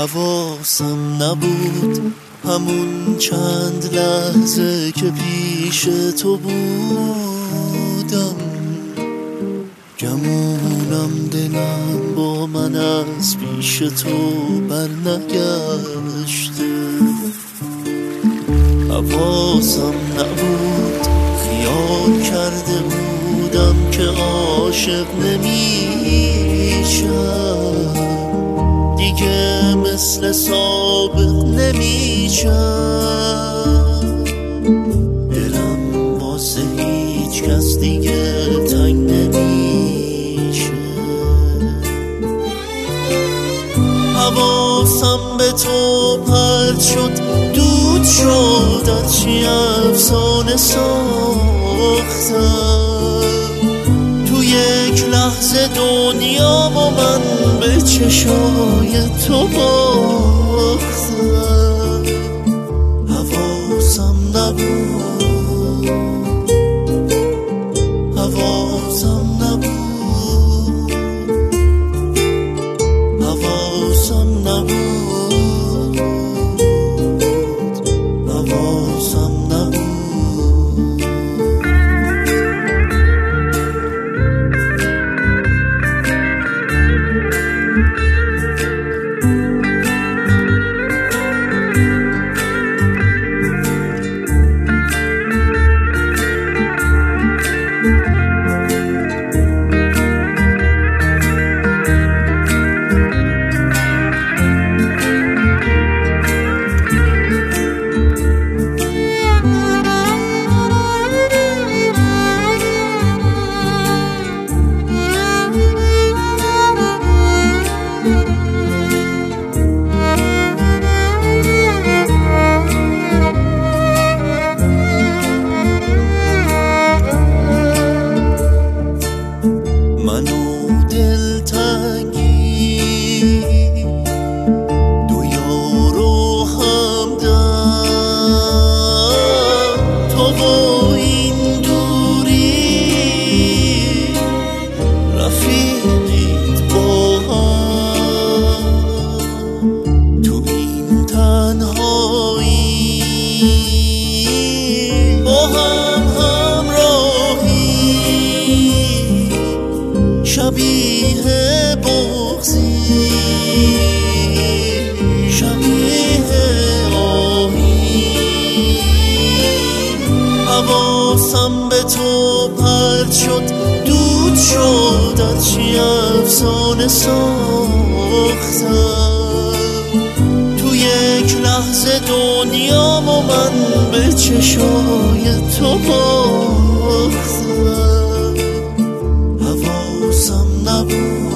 حواسم نبود همون چند لحظه که پیش تو بودم، گمونم دلم با من از پیش تو برنگشته. حواسم نبود خیال کرده بودم که عاشق نمیشم دیگه، مثل سابق نمیشم. دلم واسه هیچ کس دیگه تنگ نمیشه. حواسم به تو پرت شد، دود شد، از چی افسانه ساختم. تو یک لحظه دنیا و من به چشای تو باختم. حواسم نبود، حواسم نبود، حواسم نبود، حواسم نبود. منو دلتنگی دو یارو همدم، تو با این دوری رفیقید با هم. تو این تنهایی با هم همراهی، شبیه بغضی، شبیه آهی. حواسم به تو پرت شد، دود شد، از چی افسانه ساختم. تو یک لحظه دنیا و من به چشای تو باختم. حواسم نبود.